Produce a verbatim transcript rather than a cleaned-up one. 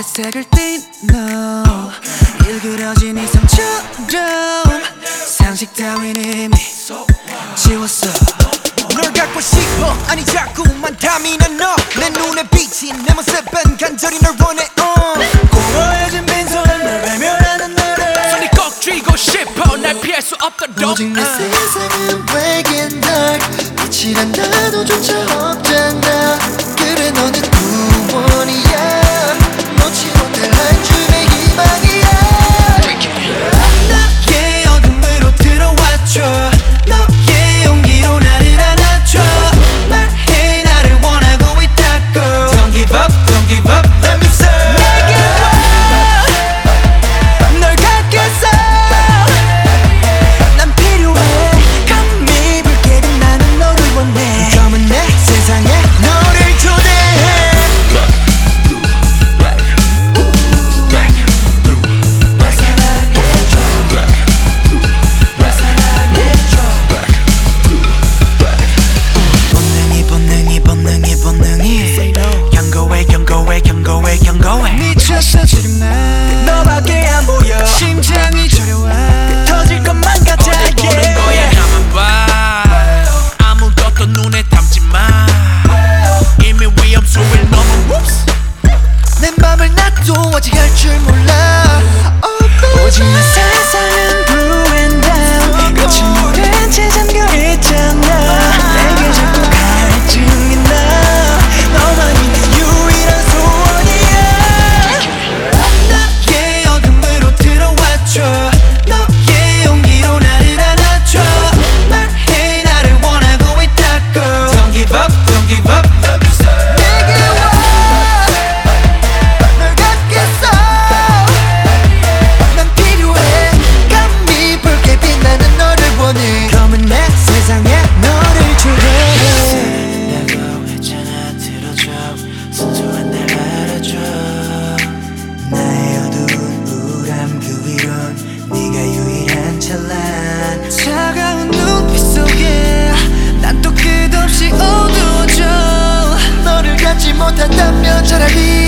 색을 띠너 일그러진 이성처럼 상식 따윈 이미 지웠어. 널 갖고 싶어 아니 자꾸만 탐이 난 너 내 눈에 비친 내 모습은 간절히 널 원해 uh. 공허해진 빈손은 널 외면하는 너를 손이 꼭 쥐고 싶어 날 피할 수 없도록 오직 내 세상은 외계인 날 빛이란 단어조차 없잖아. 그래 너는 구원이야 놓지 못할 한 줌의 희망이야. 나의 어둠으로 들어와줘. 너의 용기로 나를 안아줘. 말해 나를 원하고 있다고. Don't give up, don't give up, let me serve. 내게 와 널 갖겠어. 난 필요해 감히 붉게 빛나는 너를 원해. 검은 내 세상에 너를 초대해. 본능이 본능이 본능이 본능이 경고해 경고해 경고해 경고해. 미쳤어 지금 난 너밖에 안 보여. 심장이 저려와 터질 것만 같아. 보는 거야 나만 봐 아무것도 눈에 담지 마 이미 위험 수위를 넘어 whoops. 내 맘을 나도 아직 알 줄 몰라. Oh, baby. 오직 내 세상은 blue and down. 끝이 모른 채 잠겨있잖아. 내게 자꾸 갈증이 나. 너만 있는 유일한 소원이야. 나의 어둠으로 들어와줘. 너의 용기로 나를 안아줘. 말해 나를 원하고 있다고. Don't give up, don't give up, let me serve. 내게 와널 갖겠어. 난 필요해 감히 붉게 빛나는 너를 원해. 검은 내 세상에 너를 초대해. 내가 했잖아 들어줘. 순수한 날 알아줘. 나의 어두운 우울함 그 위론 네가 유일한 찬란. 차가운 눈빛 속에 난 또 끝없이 어두워져. 너를 갖지 못한다면 차라리